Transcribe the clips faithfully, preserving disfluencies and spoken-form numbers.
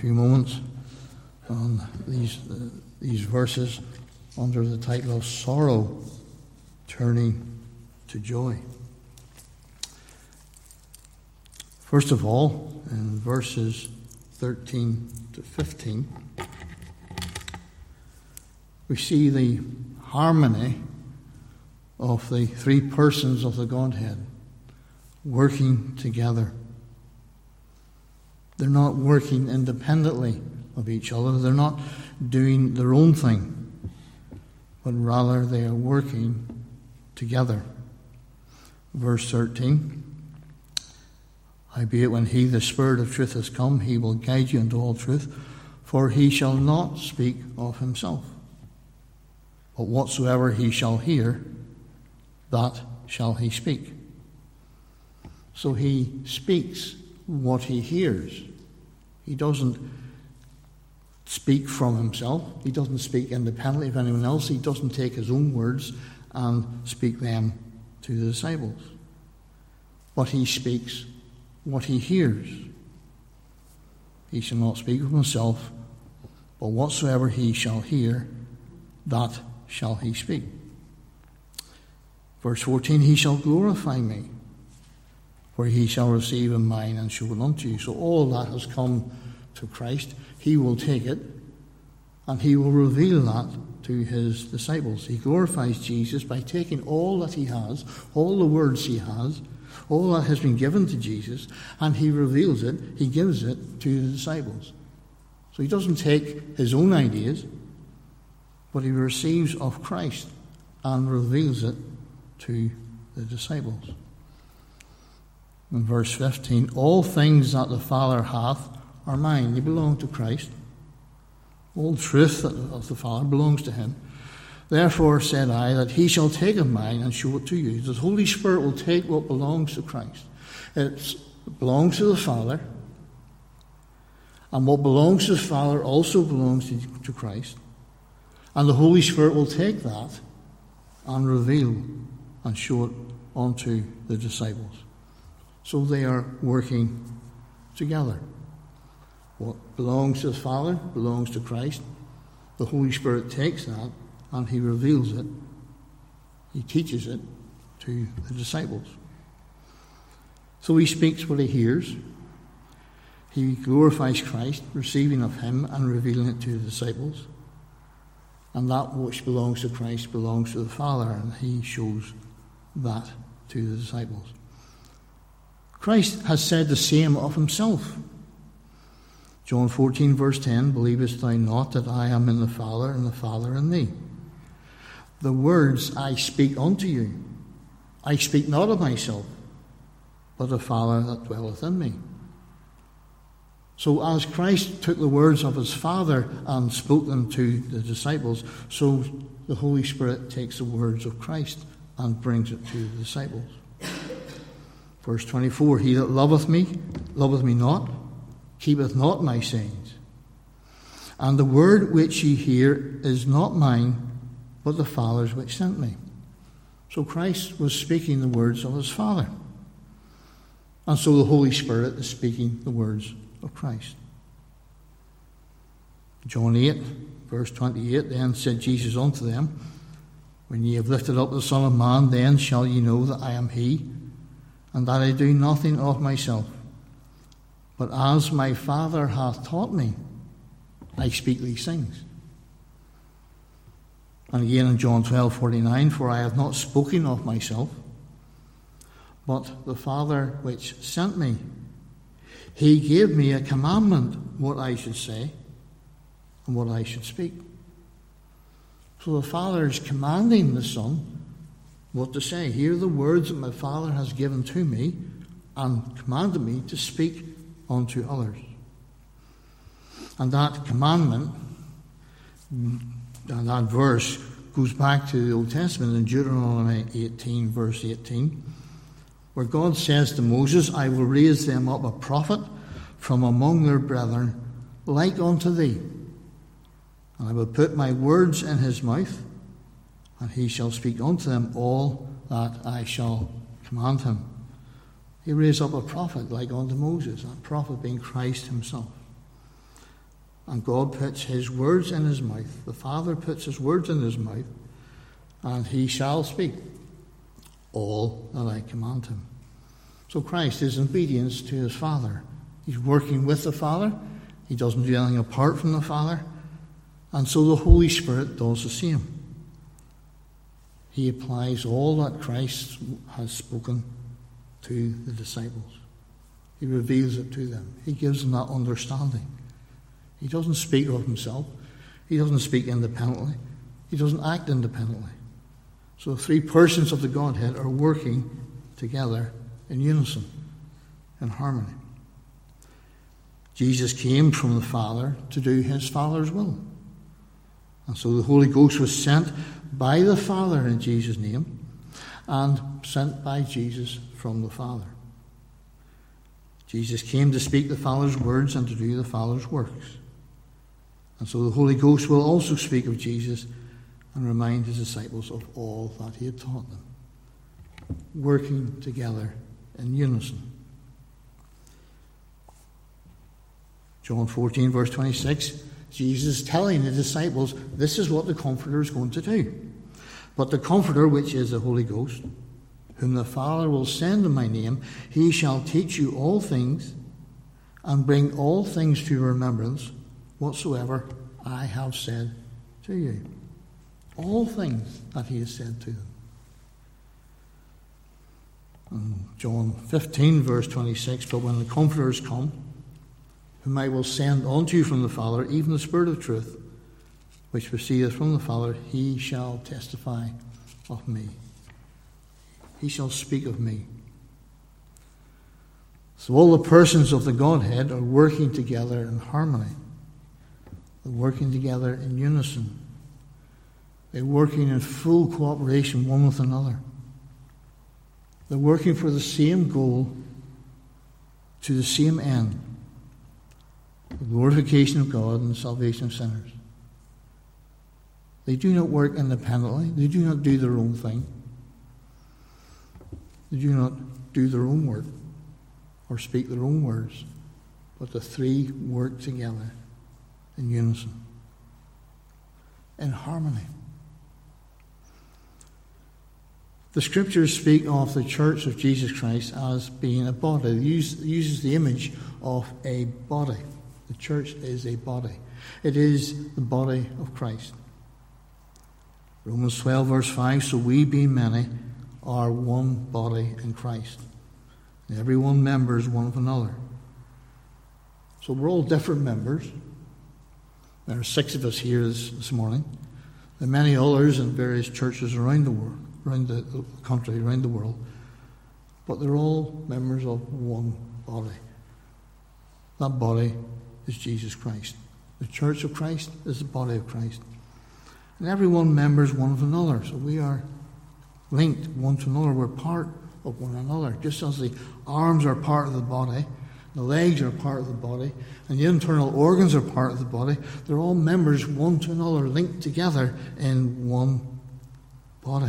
few moments on these uh, these verses under the title of Sorrow Turning to Joy. First of all, in verses thirteen to fifteen, we see the harmony of the three persons of the Godhead working together. They're not working independently of each other. They're not doing their own thing, but rather they are working together. Verse thirteen, howbeit when he, the Spirit of truth, has come, he will guide you into all truth, for he shall not speak of himself, but whatsoever he shall hear, that shall he speak. So he speaks what he hears. He doesn't speak from himself. He doesn't speak independently of anyone else. He doesn't take his own words and speak them to the disciples. But he speaks what he hears. He shall not speak of himself, but whatsoever he shall hear, that shall he speak. Verse fourteen, he shall glorify me, for he shall receive in mine and show it unto you. So all that has come to Christ. He will take it and he will reveal that to his disciples. He glorifies Jesus by taking all that he has, all the words he has, all that has been given to Jesus, and he reveals it, he gives it to the disciples. So he doesn't take his own ideas, but he receives of Christ and reveals it to the disciples. In verse fifteen, all things that the Father hath are mine. They belong to Christ. All truth of the Father belongs to him. Therefore said I, that he shall take of mine and show it to you. The Holy Spirit will take what belongs to Christ. It belongs to the Father, and what belongs to the Father also belongs to, to Christ. And the Holy Spirit will take that and reveal and show it unto the disciples. So they are working together. What belongs to the Father belongs to Christ. The Holy Spirit takes that and he reveals it. He teaches it to the disciples. So he speaks what he hears. He glorifies Christ, receiving of him and revealing it to the disciples. And that which belongs to Christ belongs to the Father, and he shows that to the disciples. Christ has said the same of himself. John fourteen, verse ten, believest thou not that I am in the Father, and the Father in thee? The words I speak unto you, I speak not of myself, but the Father that dwelleth in me. So as Christ took the words of his Father and spoke them to the disciples, so the Holy Spirit takes the words of Christ and brings it to the disciples. Verse twenty-four, he that loveth me, loveth me not, keepeth not my sayings. And the word which ye hear is not mine, but the Father's which sent me. So Christ was speaking the words of his Father. And so the Holy Spirit is speaking the words of Christ. John eight, verse twenty-eight, then said Jesus unto them, when ye have lifted up the Son of Man, then shall ye know that I am he, and that I do nothing of myself, but as my Father hath taught me, I speak these things. And again in John twelve, forty-nine, for I have not spoken of myself, but the Father which sent me, he gave me a commandment what I should say and what I should speak. So the Father is commanding the Son what to say. Here are the words that my Father has given to me and commanded me to speak unto others. And that commandment, and that verse, goes back to the Old Testament in Deuteronomy eighteen, verse eighteen, where God says to Moses, I will raise them up a prophet from among their brethren, like unto thee. And I will put my words in his mouth, and he shall speak unto them all that I shall command him. He raised up a prophet like unto Moses, that prophet being Christ himself. And God puts his words in his mouth. The Father puts his words in his mouth, and he shall speak all that I command him. So Christ is in obedience to his Father. He's working with the Father. He doesn't do anything apart from the Father. And so the Holy Spirit does the same. He applies all that Christ has spoken to the disciples. He reveals it to them. He gives them that understanding. He doesn't speak of himself. He doesn't speak independently. He doesn't act independently. So the three persons of the Godhead are working together in unison, in harmony. Jesus came from the Father to do his Father's will. And so the Holy Ghost was sent by the Father in Jesus' name and sent by Jesus from the Father. Jesus came to speak the Father's words and to do the Father's works. And so the Holy Ghost will also speak of Jesus and remind his disciples of all that he had taught them, working together in unison. John fourteen, verse twenty-six, Jesus is telling the disciples, this is what the Comforter is going to do. But the Comforter, which is the Holy Ghost, whom the Father will send in my name, he shall teach you all things and bring all things to your remembrance whatsoever I have said to you. All things that he has said to them. And John fifteen, verse twenty-six, but when the Comforter is come, whom I will send unto you from the Father, even the Spirit of truth, which proceedeth from the Father, he shall testify of me. He shall speak of me. So all the persons of the Godhead are working together in harmony. They're working together in unison. They're working in full cooperation one with another. They're working for the same goal, to the same end, the glorification of God and the salvation of sinners. They do not work independently. They do not do their own thing. They do not do their own work or speak their own words, but the three work together in unison, in harmony. The Scriptures speak of the Church of Jesus Christ as being a body. It uses the image of a body. The church is a body. It is the body of Christ. Romans twelve, verse five, so we, being many, are one body in Christ. And every one members one of another. So we're all different members. There are six of us here this, this morning. There are many others in various churches around the world, around the country, around the world. But they're all members of one body. That body is Jesus Christ. The church of Christ is the body of Christ. And everyone members one of another. So we are linked one to another. We're part of one another. Just as the arms are part of the body, the legs are part of the body, and the internal organs are part of the body, they're all members one to another, linked together in one body.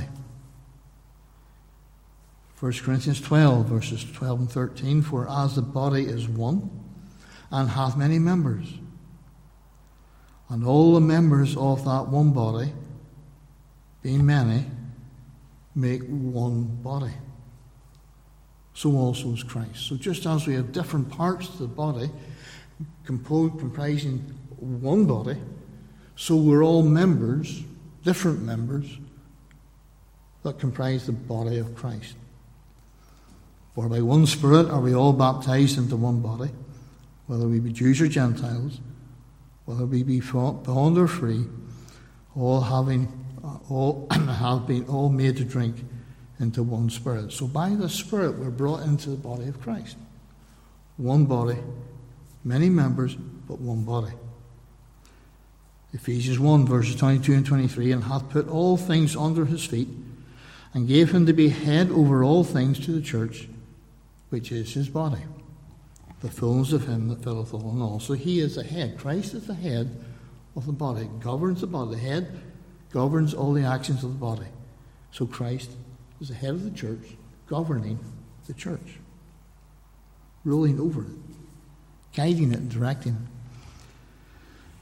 First Corinthians twelve, verses twelve and thirteen, for as the body is one, and hath many members, and all the members of that one body, being many, make one body. So also is Christ. So just as we have different parts of the body, composed, comprising one body, so we're all members, different members, that comprise the body of Christ. For by one Spirit are we all baptized into one body, whether we be Jews or Gentiles, whether we be bond or free, all having all have been all made to drink into one Spirit. So by the Spirit we're brought into the body of Christ. One body, many members, but one body. Ephesians one, verses twenty-two and twenty-three, and hath put all things under his feet, and gave him to be head over all things to the church, which is his body, the fullness of him that filleth all in all. So he is the head. Christ is the head of the body, governs the body. The head governs all the actions of the body. So Christ is the head of the church, governing the church, ruling over it, guiding it and directing it.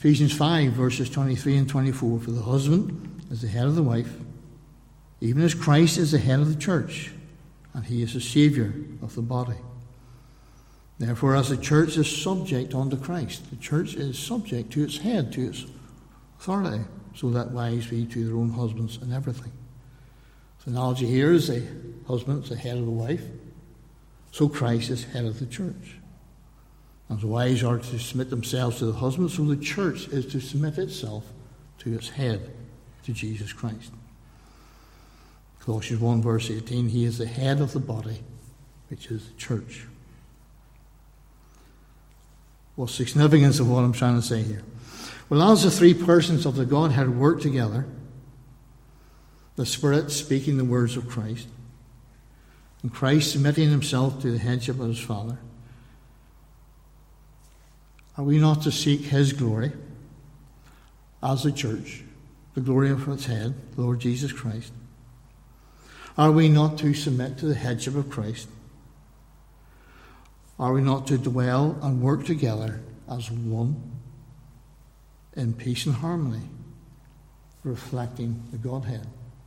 Ephesians five, verses twenty-three and twenty-four, for the husband is the head of the wife, even as Christ is the head of the church, and he is the Saviour of the body. Therefore, as the church is subject unto Christ, the church is subject to its head, to its authority, so that wives be to their own husbands in everything. The analogy here is the husband is the head of the wife, so Christ is head of the church. As the wives are to submit themselves to the husband, so the church is to submit itself to its head, to Jesus Christ. Colossians one, verse eighteen, he is the head of the body, which is the church. What's the significance of what I'm trying to say here? Well, as the three persons of the Godhead work together, the Spirit speaking the words of Christ, and Christ submitting himself to the headship of his Father, are we not to seek his glory as the church, the glory of its head, the Lord Jesus Christ? Are we not to submit to the headship of Christ? Are we not to dwell and work together as one in peace and harmony, reflecting the Godhead?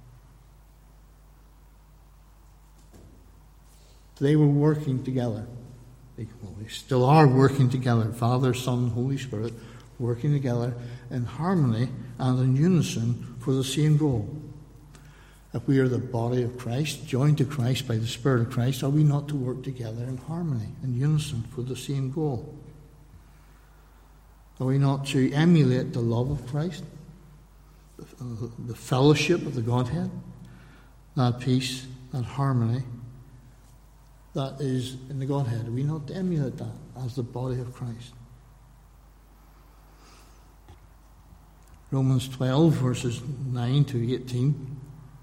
They were working together. They, well, they still are working together. Father, Son, Holy Spirit, working together in harmony and in unison for the same goal. If we are the body of Christ, joined to Christ by the Spirit of Christ, are we not to work together in harmony, in unison for the same goal? Are we not to emulate the love of Christ, the, the fellowship of the Godhead, that peace, that harmony that is in the Godhead? Are we not to emulate that as the body of Christ? Romans twelve, verses nine to eighteen.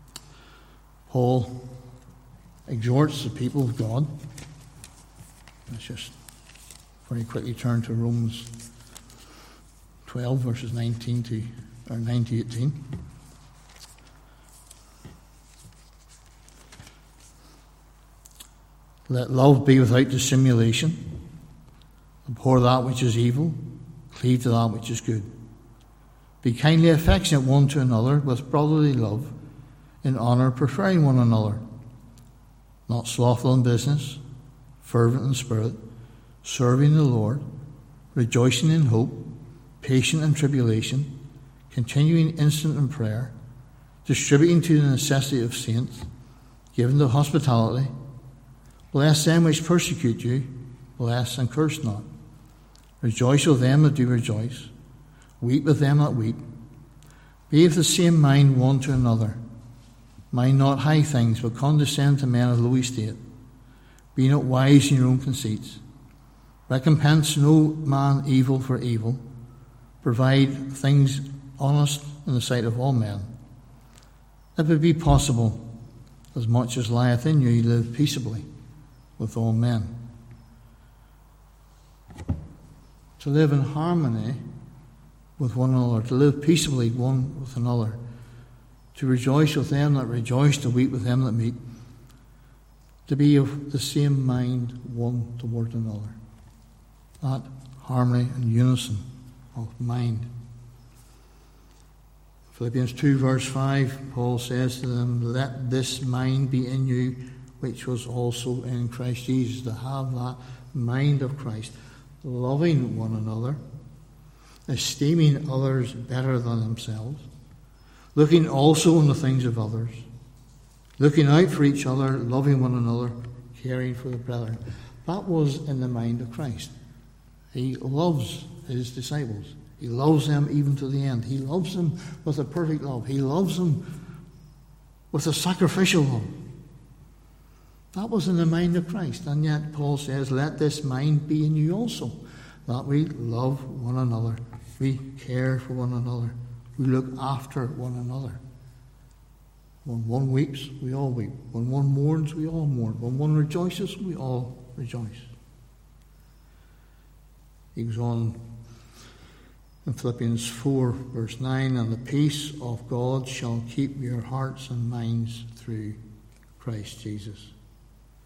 Paul exhorts the people of God. Let's just very quickly turn to Romans twelve, verses nineteen to or nine to eighteen. Let love be without dissimulation. Abhor that which is evil. Cleave to that which is good. Be kindly affectionate one to another with brotherly love, in honour preferring one another. Not slothful in business, fervent in spirit, serving the Lord, rejoicing in hope, patient in tribulation, continuing instant in prayer, distributing to the necessity of saints, giving to hospitality. Bless them which persecute you, bless and curse not. Rejoice with them that do rejoice, weep with them that weep. Be of the same mind one to another. Mind not high things, but condescend to men of low estate. Be not wise in your own conceits. Recompense no man evil for evil. Provide things honest in the sight of all men. If it be possible, as much as lieth in you, live peaceably with all men. To live in harmony with one another, to live peaceably one with another, to rejoice with them that rejoice, to weep with them that weep, to be of the same mind one toward another. That harmony and unison of mind. Philippians two, verse five, Paul says to them, let this mind be in you, which was also in Christ Jesus. To have that mind of Christ, loving one another, esteeming others better than themselves, looking also on the things of others, looking out for each other, loving one another, caring for the brethren. That was in the mind of Christ. He loves his disciples. He loves them even to the end. He loves them with a perfect love. He loves them with a sacrificial love. That was in the mind of Christ. And yet Paul says, let this mind be in you also, that we love one another, we care for one another, we look after one another. When one weeps, we all weep. When one mourns, we all mourn. When one rejoices, we all rejoice. He goes on in Philippians four, verse nine, and the peace of God shall keep your hearts and minds through Christ Jesus.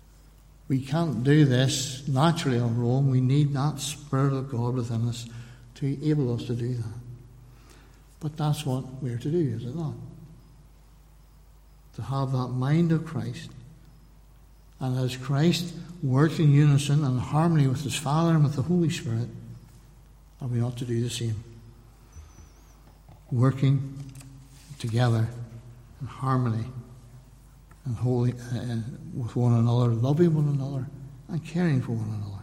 We can't do this naturally on our own. We need that Spirit of God within us to enable us to do that. But that's what we're to do, is it not? To have that mind of Christ. And as Christ worked in unison and harmony with his Father and with the Holy Spirit, are we not to do the same? Working together in harmony and holy uh, with one another, loving one another and caring for one another.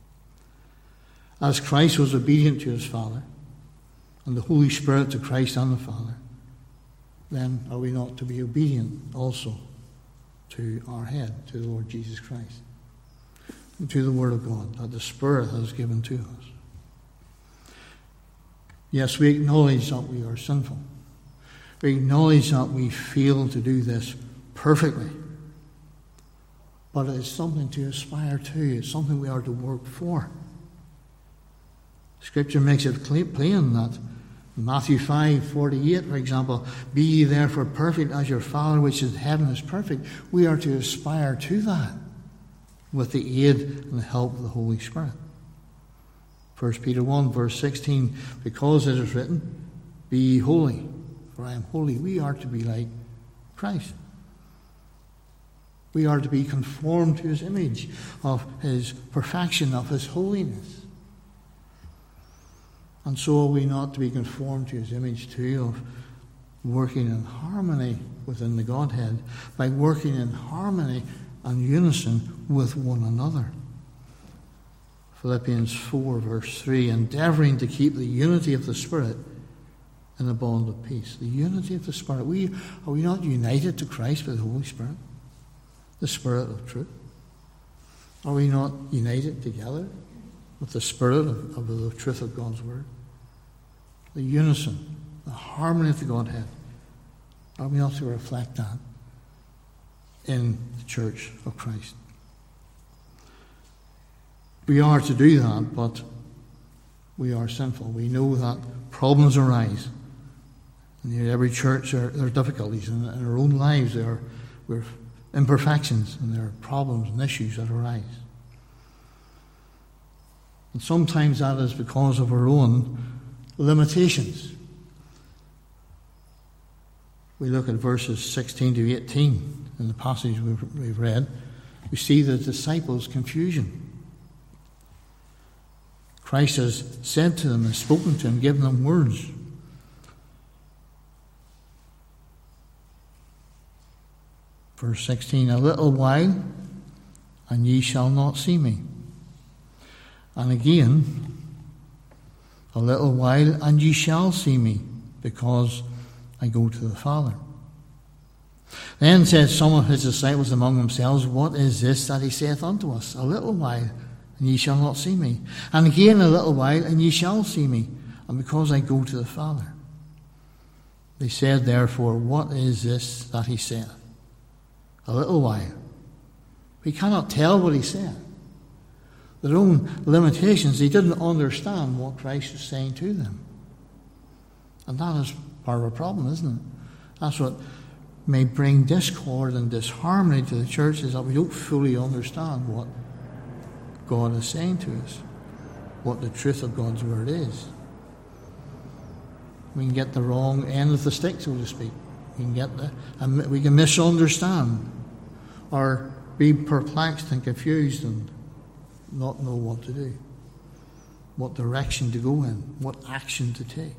As Christ was obedient to his Father, and the Holy Spirit to Christ and the Father, then are we not to be obedient also to our head, to the Lord Jesus Christ, and to the Word of God that the Spirit has given to us? Yes, we acknowledge that we are sinful. We acknowledge that we fail to do this perfectly. But it is something to aspire to. It's something we are to work for. Scripture makes it plain that in Matthew five forty-eight, for example, be ye therefore perfect as your Father which is in heaven is perfect. We are to aspire to that with the aid and the help of the Holy Spirit. First Peter one verse sixteen, because it is written, be ye holy, for I am holy. We are to be like Christ. We are to be conformed to his image of his perfection, of his holiness. And so are we not to be conformed to his image too, of working in harmony within the Godhead, by working in harmony and unison with one another. Philippians four verse three, endeavouring to keep the unity of the Spirit in a bond of peace. The unity of the Spirit. We, are we not united to Christ by the Holy Spirit? The Spirit of truth. Are we not united together with the Spirit of, of the truth of God's Word? The unison, the harmony of the Godhead. Are we not to reflect that in the Church of Christ? We are to do that, but we are sinful. We know that problems arise. In every church there, there are difficulties. In, in our own lives there are we're imperfections, and there are problems and issues that arise. And sometimes that is because of our own limitations. We look at verses sixteen to eighteen in the passage we've, we've read. We see the disciples' confusion. Christ has said to them and spoken to them, given them words. Verse sixteen, a little while, and ye shall not see me. And again, a little while, and ye shall see me, because I go to the Father. Then said some of his disciples among themselves, what is this that he saith unto us? A little while, and ye shall not see me. And again a little while, and ye shall see me, and because I go to the Father. They said therefore, what is this that he saith? A little while. We cannot tell what he said. Their own limitations, they didn't understand what Christ was saying to them. And that is part of our problem, isn't it? That's what may bring discord and disharmony to the church, is that we don't fully understand what God is saying to us, what the truth of God's Word is. We can get the wrong end of the stick, so to speak. We can get the, and we can misunderstand or be perplexed and confused and not know what to do, what direction to go in, what action to take.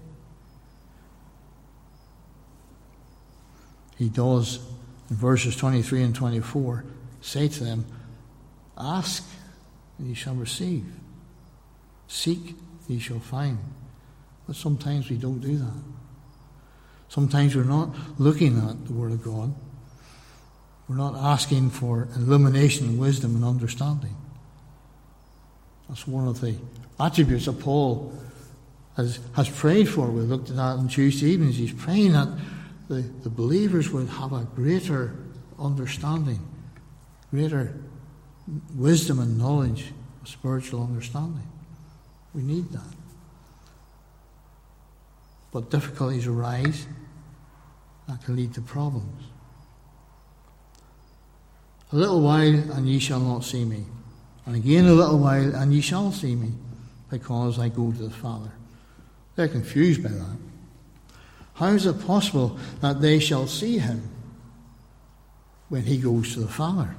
He does, in verses twenty-three and twenty-four, say to them, ask, and ye shall receive. Seek, ye shall find. But sometimes we don't do that. Sometimes we're not looking at the Word of God. We're not asking for illumination, wisdom, and understanding. That's one of the attributes that Paul has, has prayed for. We looked at that on Tuesday evenings. He's praying that the, the believers would have a greater understanding, greater wisdom and knowledge, spiritual understanding. We need that. But difficulties arise that can lead to problems. A little while, and ye shall not see me. And again a little while, and ye shall see me, because I go to the Father. They're confused by that. How is it possible that they shall see him when he goes to the Father?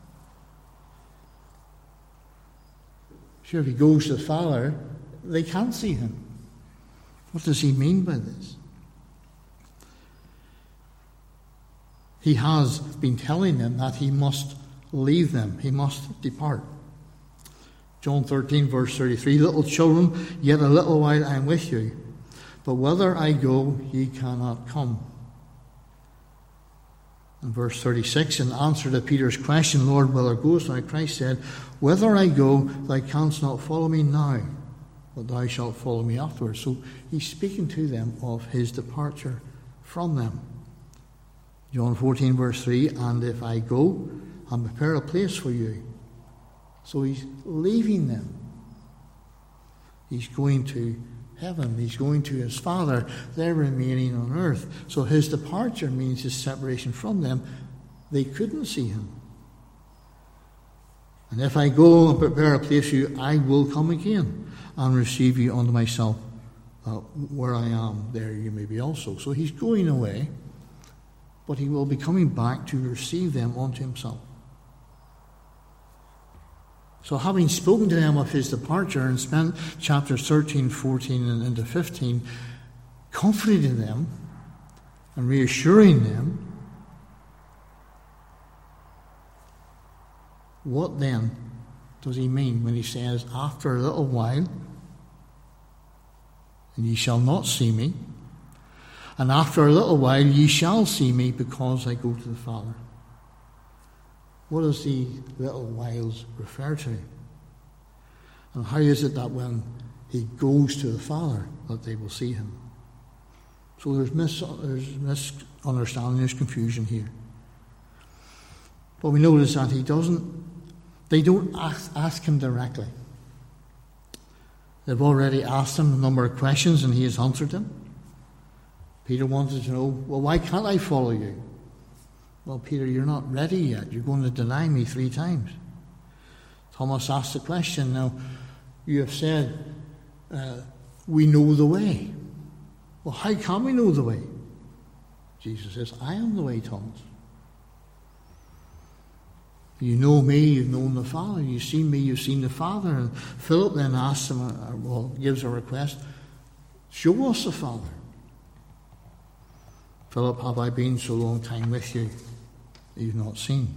Sure, if he goes to the Father, they can't see him. What does he mean by this? He has been telling them that he must leave them. He must depart. John thirteen, verse thirty-three, little children, yet a little while I am with you. But whither I go, ye cannot come. And verse thirty-six, in answer to Peter's question, Lord, whither goest thou? Christ said, whither I go, thou canst not follow me now, but thou shalt follow me afterwards. So he's speaking to them of his departure from them. John fourteen, verse three, and if I go and prepare a place for you. So he's leaving them. He's going to heaven. He's going to his Father. They're remaining on earth. So his departure means his separation from them. They couldn't see him. And if I go and prepare a place for you, I will come again and receive you unto myself. Uh, where I am, there you may be also. So he's going away, but he will be coming back to receive them unto himself. So having spoken to them of his departure and spent chapters thirteen, fourteen, and into fifteen comforting them and reassuring them, what then does he mean when he says, after a little while, and ye shall not see me, and after a little while ye shall see me, because I go to the Father? What does the little whiles refer to? And how is it that when he goes to the Father that they will see him? So there's, mis- there's misunderstanding, there's confusion here. But we notice that he doesn't, they don't ask, ask him directly. They've already asked him a number of questions and he has answered them. Peter wanted to know, well, why can't I follow you? Well, Peter, you're not ready yet. You're going to deny me three times. Thomas asked the question, now, you have said, uh, we know the way. Well, how can we know the way? Jesus says, I am the way, Thomas. You know me, you've known the Father. You've seen me, you've seen the Father. And Philip then asks him, uh, well, gives a request, show us the Father. Philip, have I been so long time with you that you've not seen?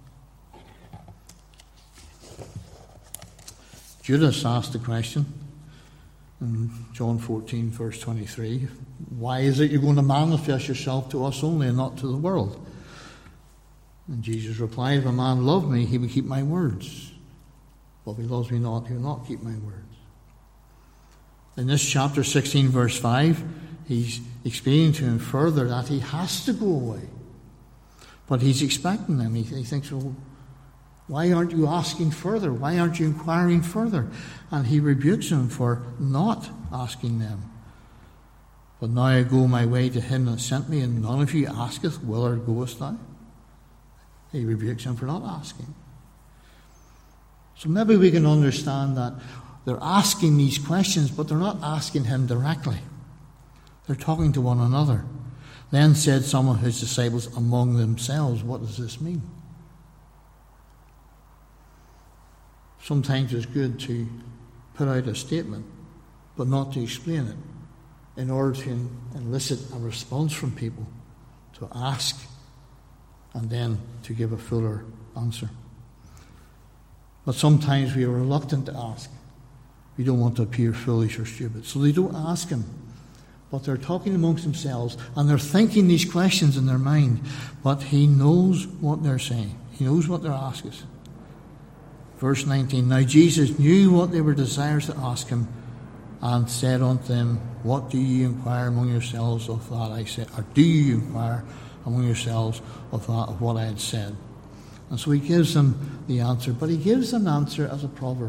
Judas asked the question in John fourteen, verse twenty-three, why is it you're going to manifest yourself to us only and not to the world? And Jesus replied, if a man love me, he will keep my words. But if he loves me not, he will not keep my words. In this chapter sixteen, verse five, he's explaining to him further that he has to go away. But he's expecting them. He, he thinks, well, why aren't you asking further? Why aren't you inquiring further? And he rebukes him for not asking them. But now I go my way to him that sent me, and none of you asketh, whither goest thou? He rebukes him for not asking. So maybe we can understand that they're asking these questions, but they're not asking him directly. They're talking to one another. Then said some of his disciples among themselves, what does this mean? Sometimes it's good to put out a statement, but not to explain it, in order to elicit a response from people, to ask, and then to give a fuller answer. But sometimes we are reluctant to ask. We don't want to appear foolish or stupid. So they don't ask him. But they're talking amongst themselves, and they're thinking these questions in their mind. But he knows what they're saying. He knows what they're asking. Verse nineteen, now Jesus knew what they were desirous to ask him, and said unto them, what do you inquire among yourselves of that I said? Or do you inquire among yourselves of that of what I had said? And so he gives them the answer, but he gives them an answer as a proverb.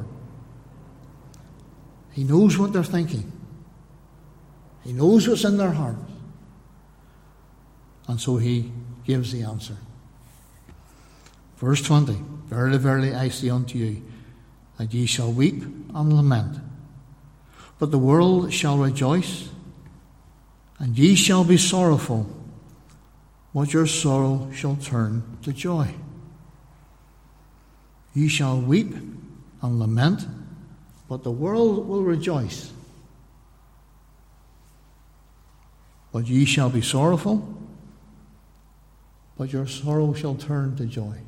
He knows what they're thinking. He knows what's in their hearts. And so he gives the answer. Verse twenty, verily, verily, I say unto you, that ye shall weep and lament, But the world shall rejoice, and ye shall be sorrowful, but your sorrow shall turn to joy. Ye shall weep and lament, but the world will rejoice. But ye shall be sorrowful, but your sorrow shall turn to joy.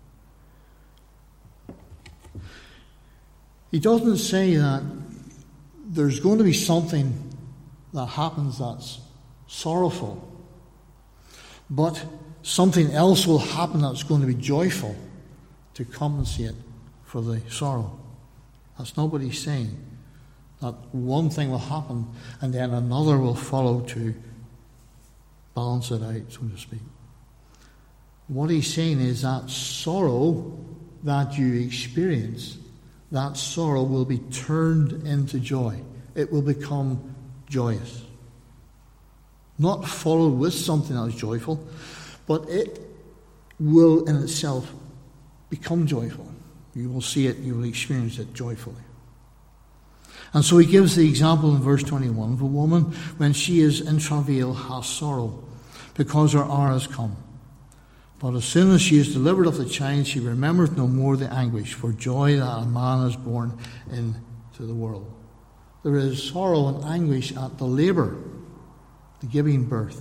He doesn't say that there's going to be something that happens that's sorrowful, but something else will happen that's going to be joyful to compensate for the sorrow. That's not what he's saying. That one thing will happen and then another will follow to balance it out, so to speak. What he's saying is that sorrow that you experience, that sorrow will be turned into joy. It will become joyous. Not followed with something that is joyful, but it will in itself become joyful. You will see it, you will experience it joyfully. And so he gives the example in verse twenty-one of a woman when she is in travail has sorrow, because her hour has come. But as soon as she is delivered of the child, she remembers no more the anguish for joy that a man is born into the world. There is sorrow and anguish at the labour, the giving birth.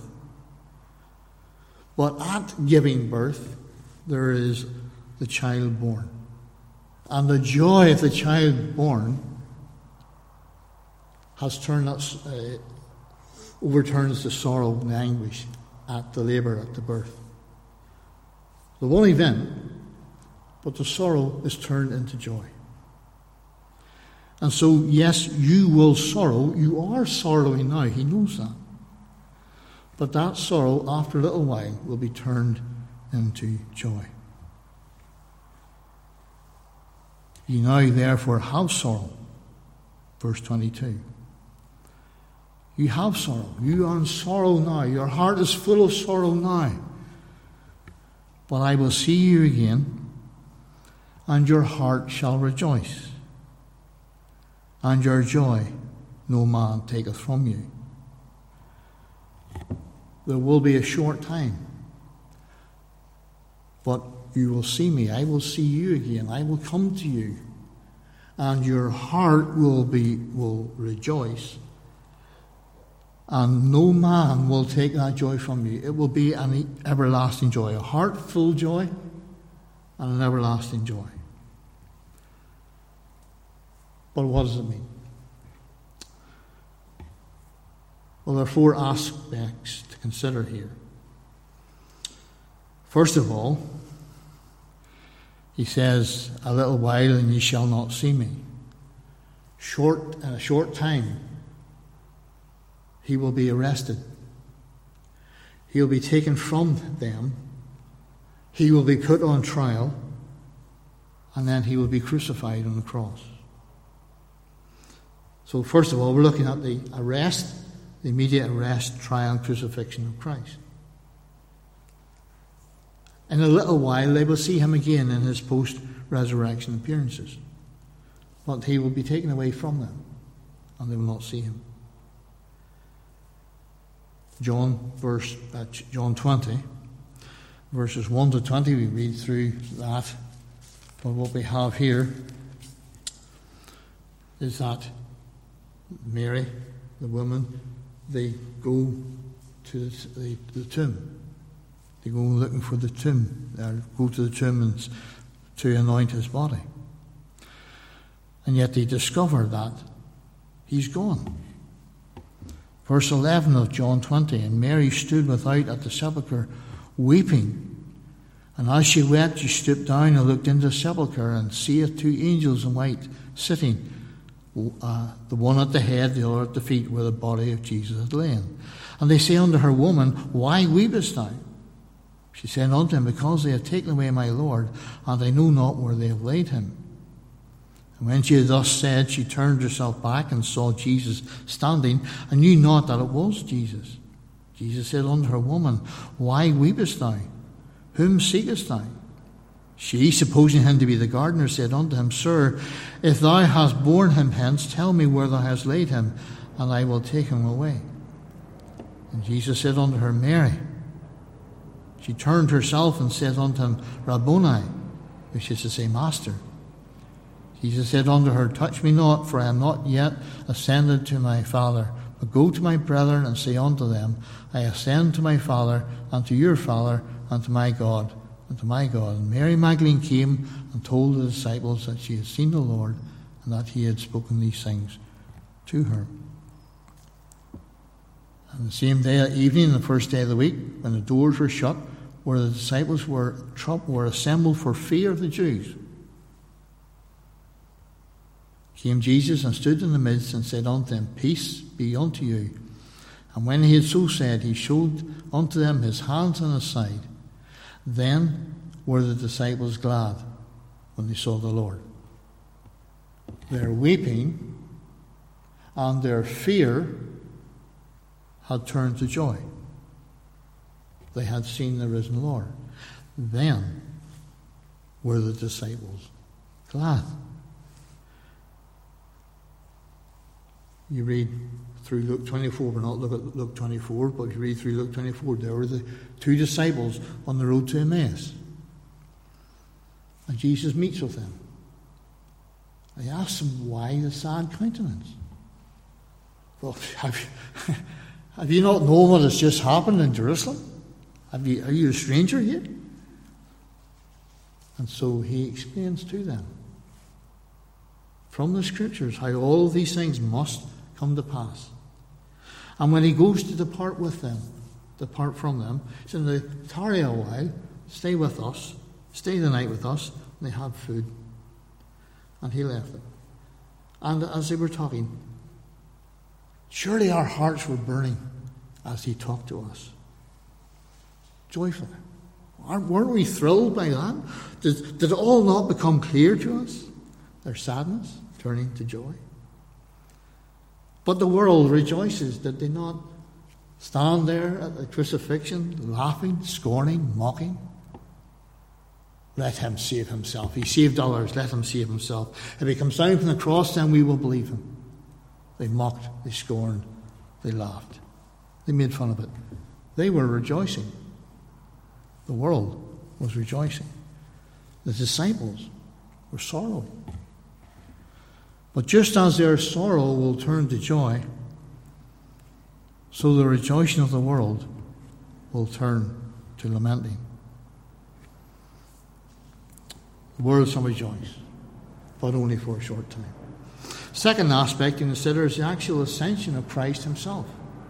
But at giving birth, there is the child born. And the joy of the child born has turned us, uh, overturns the sorrow and the anguish at the labour, at the birth. The one event, but the sorrow is turned into joy. And so, yes, you will sorrow. You are sorrowing now. He knows that. But that sorrow, after a little while, will be turned into joy. You now, therefore, have sorrow. Verse twenty-two. You have sorrow. You are in sorrow now. Your heart is full of sorrow now. But I will see you again, and your heart shall rejoice, and your joy no man taketh from you. There will be a short time, but you will see me. I will see you again. I will come to you, and your heart will be will rejoice, and no man will take that joy from you. It will be an everlasting joy, a heartful joy and an everlasting joy. But what does it mean? Well, there are four aspects to consider here. First of all, he says, a little while and ye shall not see me. Short, in a short time, he will be arrested. He will be taken from them. He will be put on trial. And then he will be crucified on the cross. So first of all, we're looking at the arrest, the immediate arrest, trial, and crucifixion of Christ. In a little while, they will see him again in his post-resurrection appearances. But he will be taken away from them, and they will not see him. John, verse uh, John twenty, verses one to twenty, we read through that. But what we have here is that Mary, the woman, they go to the, the tomb. They go looking for the tomb. They go to the tomb and, to anoint his body. And yet they discover that he's gone. Verse eleven of John twenty, and Mary stood without at the sepulchre, weeping. And as she wept, she stooped down and looked into the sepulchre, and seeth two angels in white sitting, uh, the one at the head, the other at the feet, where the body of Jesus had lain. And they say unto her, Woman, why weepest thou? She said unto him, Because they have taken away my Lord, and I know not where they have laid him. And when she had thus said, she turned herself back and saw Jesus standing, and knew not that it was Jesus. Jesus said unto her, Woman, why weepest thou? Whom seekest thou? She, supposing him to be the gardener, said unto him, Sir, if thou hast borne him hence, tell me where thou hast laid him, and I will take him away. And Jesus said unto her, Mary. She turned herself and said unto him, Rabboni, which is to say, Master. Jesus said unto her, Touch me not, for I am not yet ascended to my Father, but go to my brethren and say unto them, I ascend to my Father, and to your Father, and to my God, and to my God. And Mary Magdalene came and told the disciples that she had seen the Lord, and that he had spoken these things to her. And the same day at evening, the first day of the week, when the doors were shut, where the disciples were, were assembled for fear of the Jews, came Jesus and stood in the midst and said unto them, Peace be unto you. And when he had so said, he showed unto them his hands and his side. Then were the disciples glad when they saw the Lord. Their weeping and their fear had turned to joy. They had seen the risen Lord. Then were the disciples glad. You read through Luke twenty-four, we're not looking at Luke twenty-four, but if you read through Luke twenty-four, there were the two disciples on the road to Emmaus. And Jesus meets with them. He asks them, why the sad countenance? Well, have you, have you not known what has just happened in Jerusalem? Have you, are you a stranger here? And so he explains to them from the Scriptures how all of these things must come to pass. And when he goes to depart with them, depart from them, he said, tarry a while, stay with us, stay the night with us. And they had food. And he left them. And as they were talking, surely our hearts were burning as he talked to us. Joyfully. Weren't we thrilled by that? Did, did it all not become clear to us? Their sadness turning to joy. But the world rejoices. Did they not stand there at the crucifixion, laughing, scorning, mocking? Let him save himself. He saved others. Let him save himself. If he comes down from the cross, then we will believe him. They mocked, they scorned, they laughed. They made fun of it. They were rejoicing. The world was rejoicing. The disciples were sorrowing. But just as their sorrow will turn to joy, so the rejoicing of the world will turn to lamenting. The world shall rejoice, but only for a short time. Second aspect to consider is the actual ascension of Christ himself.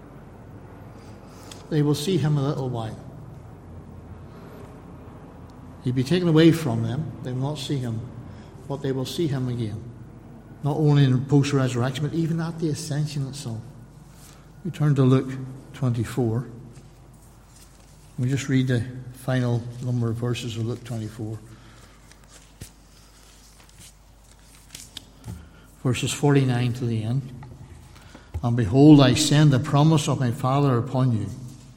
They will see him a little while. He'll be taken away from them. They will not see him, but they will see him again. Not only in post-resurrection, but even at the ascension itself. We turn to Luke twenty-four. We just read the final number of verses of Luke twenty-four. Verses forty-nine to the end. And behold, I send the promise of my Father upon you.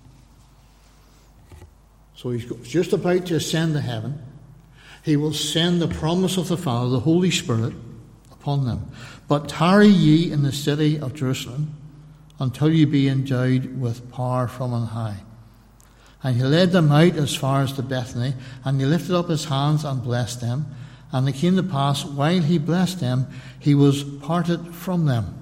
So he's just about to ascend to heaven. He will send the promise of the Father, the Holy Spirit, upon them. But tarry ye in the city of Jerusalem until you be endowed with power from on high. And he led them out as far as to Bethany, and he lifted up his hands and blessed them. And it came to pass, while he blessed them, he was parted from them.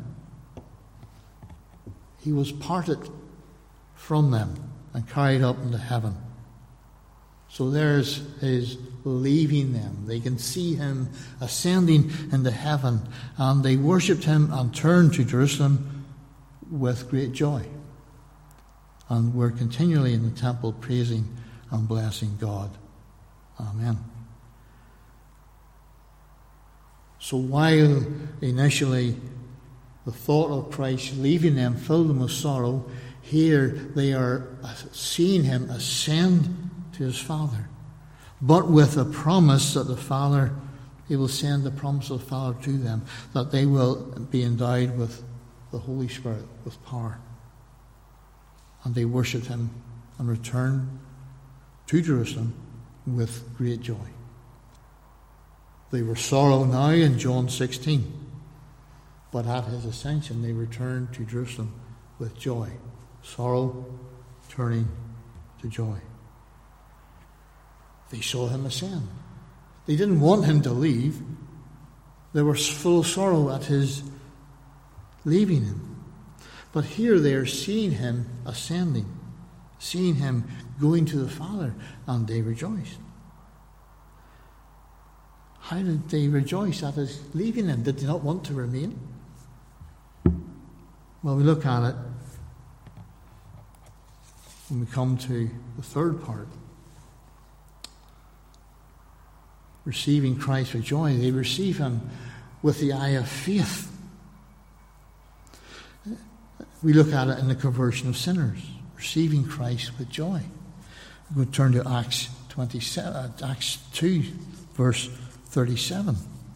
He was parted from them and carried up into heaven. So there's his leaving them. They can see him ascending into heaven, and they worshipped him and turned to Jerusalem with great joy. And we're continually in the temple praising and blessing God. Amen. So while initially the thought of Christ leaving them filled them with sorrow, here they are seeing him ascend to his Father, but with a promise that the Father, he will send the promise of the Father to them, that they will be endowed with the Holy Spirit, with power. And they worshipped him and returned to Jerusalem with great joy. They were sorrow now in John sixteen, but at his ascension they returned to Jerusalem with joy. Sorrow turning to joy. They saw him ascend. They didn't want him to leave. They were full of sorrow at his leaving him. But here they are seeing him ascending, seeing him going to the Father, and they rejoiced. How did they rejoice at his leaving him? Did they not want to remain? Well, we look at it when we come to the third part. Receiving Christ with joy. They receive him with the eye of faith. We look at it in the conversion of sinners. Receiving Christ with joy. We go turn to Acts twenty-seven, uh, Acts two, verse thirty-seven.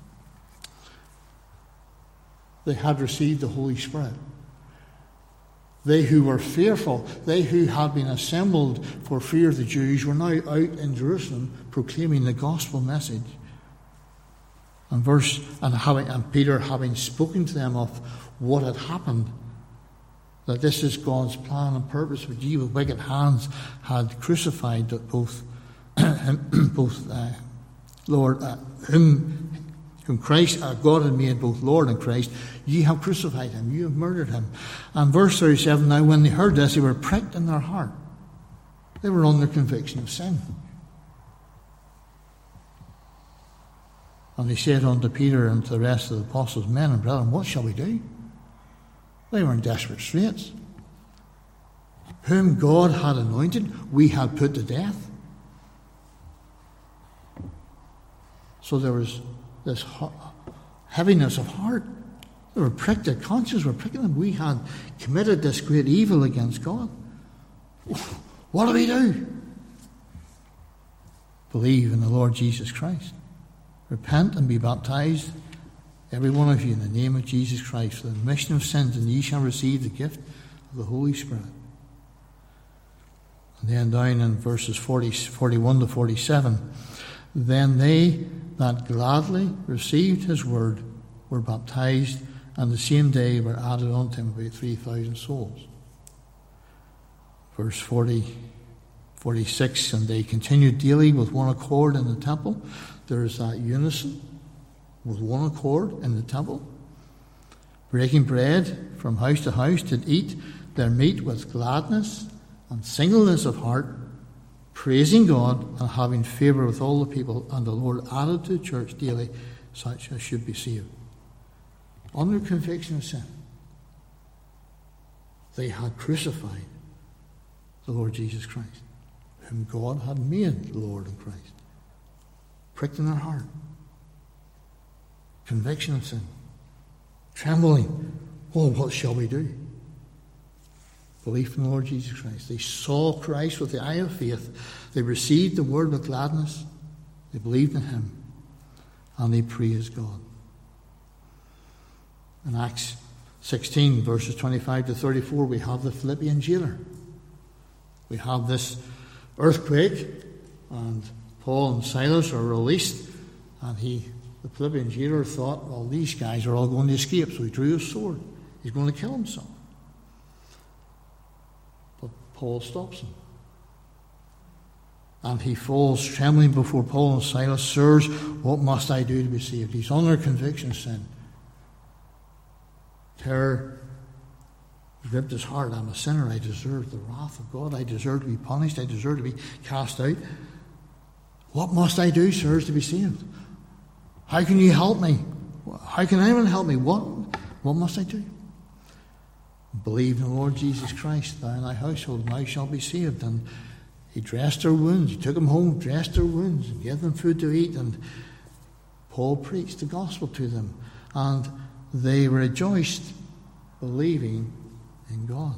They had received the Holy Spirit. They who were fearful, they who had been assembled for fear of the Jews, were now out in Jerusalem proclaiming the gospel message. And verse and having and Peter having spoken to them of what had happened, that this is God's plan and purpose, which ye with wicked hands had crucified both both uh, Lord uh, whom whom Christ uh, God had made both Lord and Christ. Ye have crucified him, you have murdered him. And verse thirty-seven, now when they heard this, they were pricked in their heart. They were under conviction of sin. And they said unto Peter and to the rest of the apostles, men and brethren, what shall we do? They were in desperate straits. Whom God had anointed, we had put to death. So there was this heaviness of heart. They were pricked, their conscience were pricking them. We had committed this great evil against God. What do we do? Believe in the Lord Jesus Christ. Repent and be baptized, every one of you, in the name of Jesus Christ, for the remission of sins, and ye shall receive the gift of the Holy Spirit. And then down in verses forty, forty-one to forty-seven, then they that gladly received his word were baptized, and the same day were added unto him about three thousand souls. Verse forty, forty-six, and they continued daily with one accord in the temple. There is that unison with one accord in the temple, breaking bread from house to house, did eat their meat with gladness and singleness of heart, praising God and having favour with all the people. And the Lord added to the church daily such as should be saved. Under conviction of sin, they had crucified the Lord Jesus Christ, whom God had made Lord and Christ. Pricked in their heart. Conviction of sin. Trembling. Oh, what shall we do? Belief in the Lord Jesus Christ. They saw Christ with the eye of faith. They received the word with gladness. They believed in him. And they praised God. In Acts sixteen, verses twenty-five to thirty-four, we have the Philippian jailer. We have this earthquake, and Paul and Silas are released, and he, the Philippian jailer, thought, well, these guys are all going to escape, so he drew his sword. He's going to kill himself. But Paul stops him. And he falls trembling before Paul and Silas. Sirs, what must I do to be saved? He's under conviction of sin. Terror gripped his heart. I'm a sinner. I deserve the wrath of God. I deserve to be punished. I deserve to be cast out. What must I do, sirs, to be saved? How can you help me? How can anyone help me? What, what must I do? Believe in the Lord Jesus Christ, thou and thy household, and thou shalt be saved. And he dressed their wounds. He took them home, dressed their wounds, and gave them food to eat. And Paul preached the gospel to them. And they rejoiced, believing in God.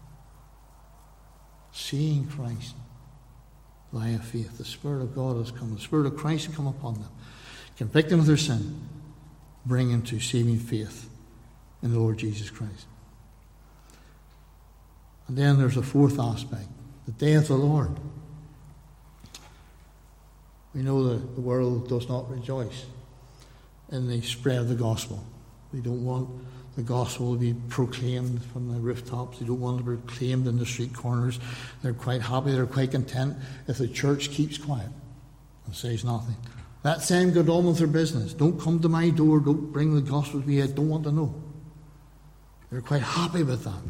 Seeing Christ. Lie of faith. The Spirit of God has come. The Spirit of Christ has come upon them. Convict them of their sin. Bring them to saving faith in the Lord Jesus Christ. And then there's a fourth aspect. The day of the Lord. We know that the world does not rejoice in the spread of the gospel. They don't want the gospel to be proclaimed from the rooftops. They don't want to be proclaimed in the street corners. They're quite happy, they're quite content if the church keeps quiet and says nothing. Let them get on with their business. Don't come to my door, don't bring the gospel to me, I don't want to know. They're quite happy with that.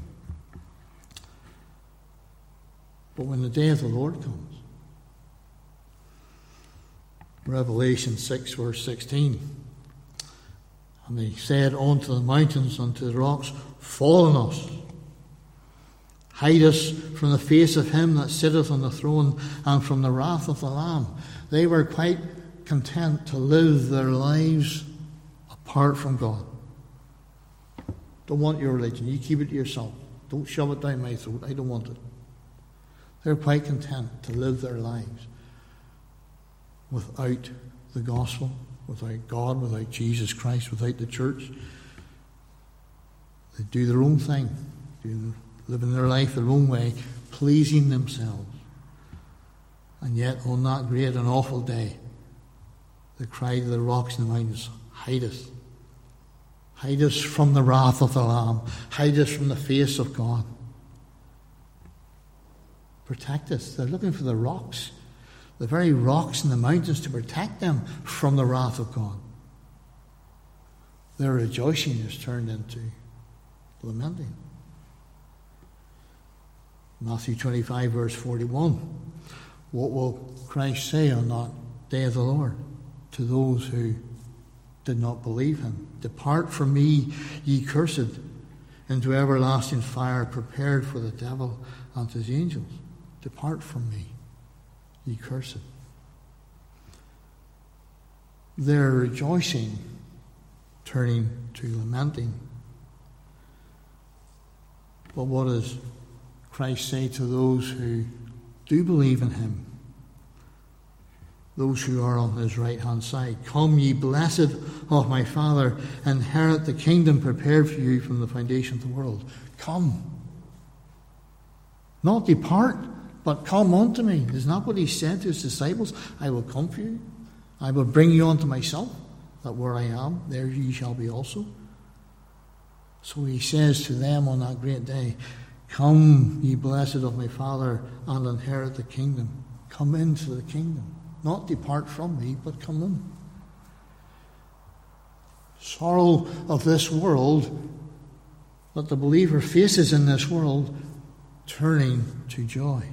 But when the day of the Lord comes, Revelation six, verse sixteen, and they said unto the mountains, unto the rocks, fall on us, hide us from the face of him that sitteth on the throne, and from the wrath of the Lamb. They were quite content to live their lives apart from God. Don't want your religion. You keep it to yourself. Don't shove it down my throat. I don't want it. They're quite content to live their lives without the gospel, without God, without Jesus Christ, without the church. They do their own thing, do, living their life their own way, pleasing themselves. And yet on that great and awful day, they cry to the rocks and the mountains, hide us. Hide us from the wrath of the Lamb. Hide us from the face of God. Protect us. They're looking for the rocks, the very rocks and the mountains, to protect them from the wrath of God. Their rejoicing is turned into lamenting. Matthew twenty-five, verse forty-one. What will Christ say on that day of the Lord to those who did not believe him? Depart from me, ye cursed, into everlasting fire prepared for the devil and his angels. Depart from me, ye cursed. Their rejoicing turning to lamenting. But what does Christ say to those who do believe in him? Those who are on his right hand side. Come, ye blessed of my Father, inherit the kingdom prepared for you from the foundation of the world. Come. Not depart, but come unto me. Isn't that what he said to his disciples? I will come for you. I will bring you unto myself, that where I am, there ye shall be also. So he says to them on that great day, come, ye blessed of my Father, and inherit the kingdom. Come into the kingdom. Not depart from me, but come in. Sorrow of this world that the believer faces in this world, turning to joy.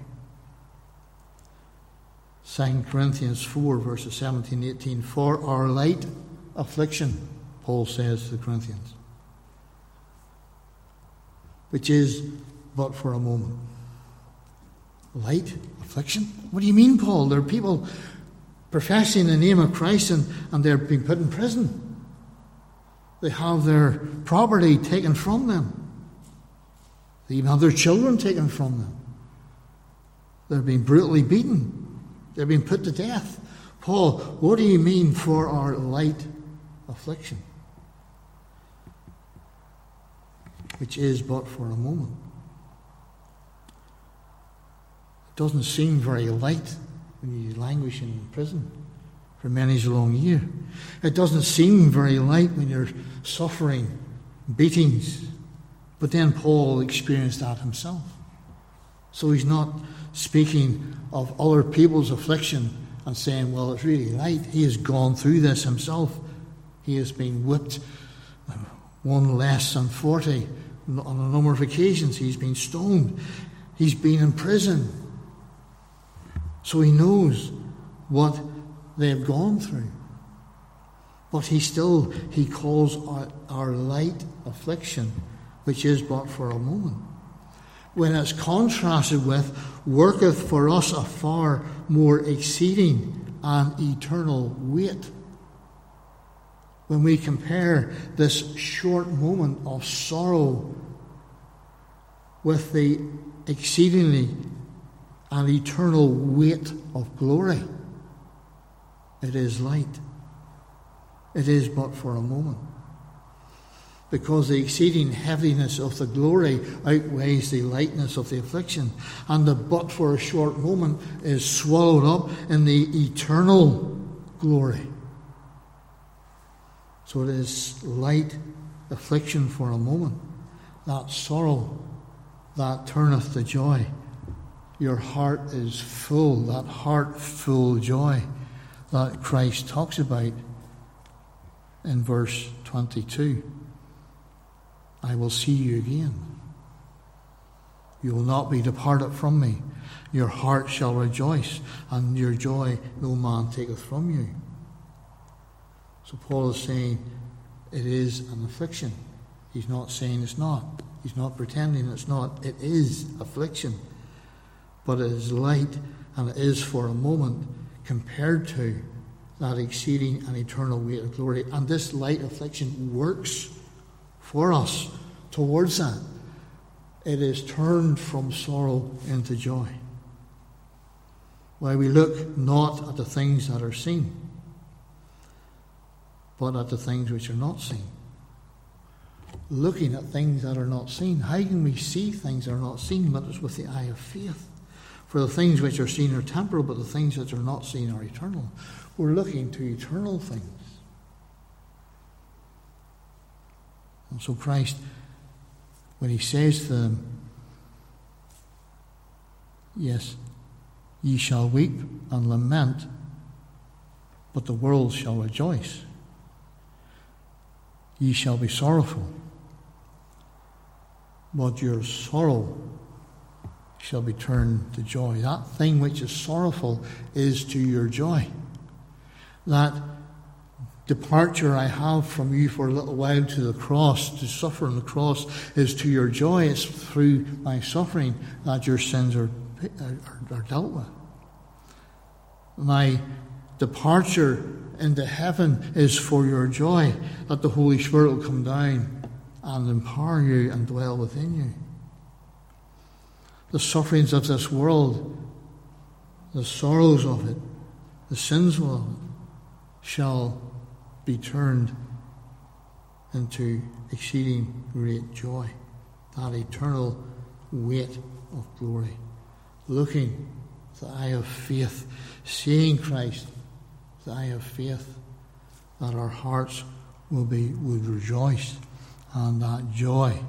Second Corinthians four, verses seventeen and eighteen. For our light affliction, Paul says to the Corinthians, which is but for a moment. Light affliction? What do you mean, Paul? There are people professing the name of Christ and, and they're being put in prison. They have their property taken from them. They even have their children taken from them. They're being brutally beaten. They're being put to death. Paul, what do you mean for our light affliction? Which is but for a moment. It doesn't seem very light when you languish in prison for many a long year. It doesn't seem very light when you're suffering beatings. But then Paul experienced that himself. So he's not speaking of other people's affliction and saying, well, it's really light. He has gone through this himself. He has been whipped one less than forty on a number of occasions. He's been stoned. He's been in prison. So he knows what they have gone through. But he still, he calls our, our light affliction, which is but for a moment. When it's contrasted with, worketh for us a far more exceeding and eternal weight. When we compare this short moment of sorrow with the exceedingly and eternal weight of glory, it is light. It is but for a moment. Because the exceeding heaviness of the glory outweighs the lightness of the affliction. And the but for a short moment is swallowed up in the eternal glory. So it is light affliction for a moment. That sorrow, that turneth to joy. Your heart is full, that heart-full joy that Christ talks about in verse twenty-two. I will see you again. You will not be departed from me. Your heart shall rejoice, and your joy no man taketh from you. So Paul is saying it is an affliction. He's not saying it's not. He's not pretending it's not. It is affliction. But it is light, and it is for a moment compared to that exceeding and eternal weight of glory. And this light affliction works for us towards that. It is turned from sorrow into joy. While we look not at the things that are seen, but at the things which are not seen. Looking at things that are not seen. How can we see things that are not seen? But it's with the eye of faith. For the things which are seen are temporal, but the things which are not seen are eternal. We're looking to eternal things. And so Christ, when he says to them, yes, ye shall weep and lament, but the world shall rejoice. Ye shall be sorrowful, but your sorrow shall be turned to joy. That thing which is sorrowful is to your joy. That departure I have from you for a little while to the cross, to suffer on the cross, is to your joy. It's through my suffering that your sins are, are, are dealt with. My departure into heaven is for your joy, that the Holy Spirit will come down and empower you and dwell within you. The sufferings of this world, the sorrows of it, the sins of it, shall be turned into exceeding great joy, that eternal weight of glory. Looking with the eye of faith, seeing Christ, the eye of faith, that our hearts will be would rejoice, and that joy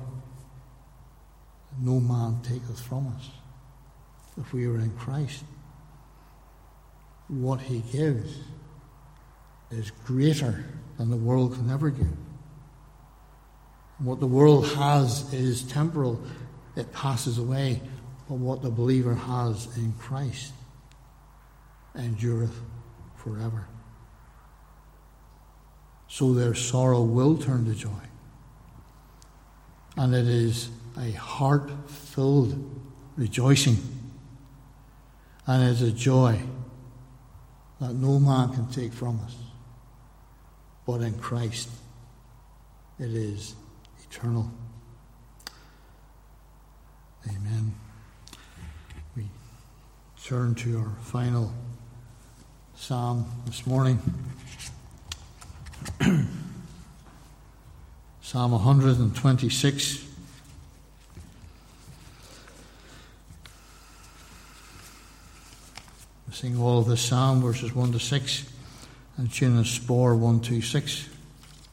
no man taketh from us. If we are in Christ, what he gives is greater than the world can ever give. What the world has is temporal, it passes away, but what the believer has in Christ endureth forever. So their sorrow will turn to joy. And it is a heart-filled rejoicing. And it is a joy that no man can take from us. But in Christ, it is eternal. Amen. We turn to our final psalm this morning. Psalm one hundred twenty-six. We sing all of this psalm, verses one to six, and tune a spore one, two, six.